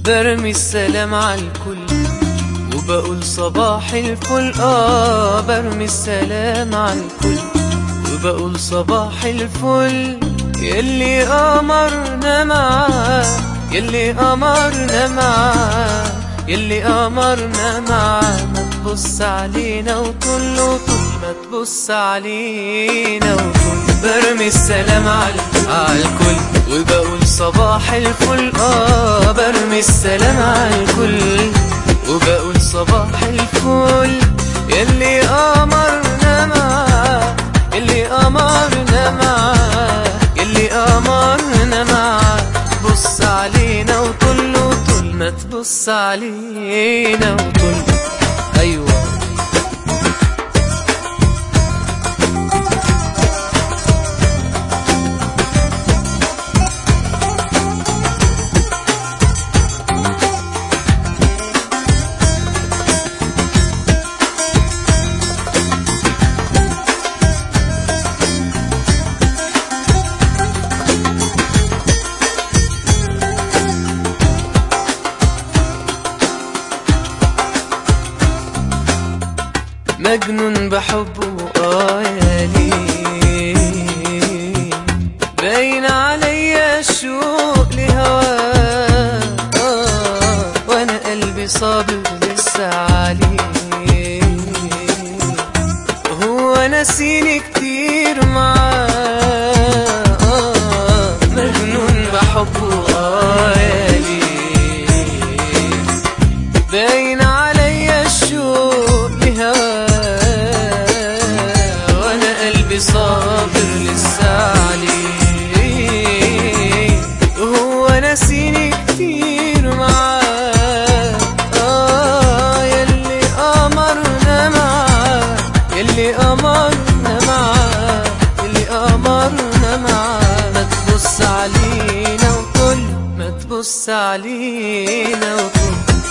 برمي السلام عالكل وبقول صباح الفل. برمي السلام عالكل وبقول صباح الفل. يلي أمرنا معاه، يلي أمرنا معاه، يلي أمرنا معاه. ما تبص علينا وطل وطل، ما تبص علينا وطل. برمي السلام عالكل وبقول صباح الفل. برمي السلام عالكل وبقول صباح الفل. يلي أمرنا معاه، يلي أمرنا معاه، يلي أمرنا معاه. بص علينا وطل وطل، ما تبص علينا وطل. أيوة مجنون بحبه يا ليه. باين عليا الشوق لهواه وانا قلبي صابر لسه عليه. هو نسيني كتير معاه. مجنون بحبه يا ليه. باين عليا الشوق لهواه صابر لسه عليه. هو نسيني كتير معاه. يلي أمرنا معاه، يلي أمرنا معاه، يلي أمرنا معاه. ما تبص علينا وطل، ما تبص علينا وطل.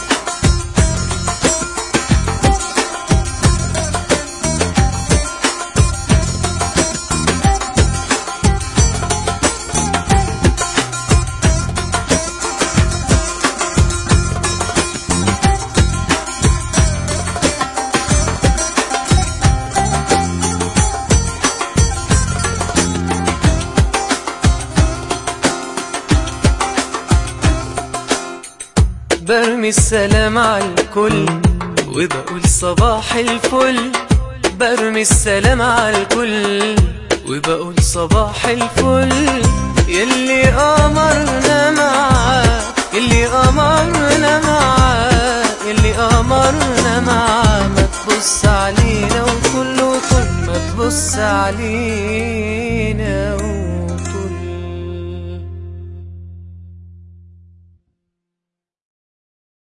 برمي السلام عالكل وبقول صباح الفل. برمي السلام عالكل وبقول صباح الفل. يلي أمرنا معاه، يلي أمرنا معاه، يلي أمرنا معاه.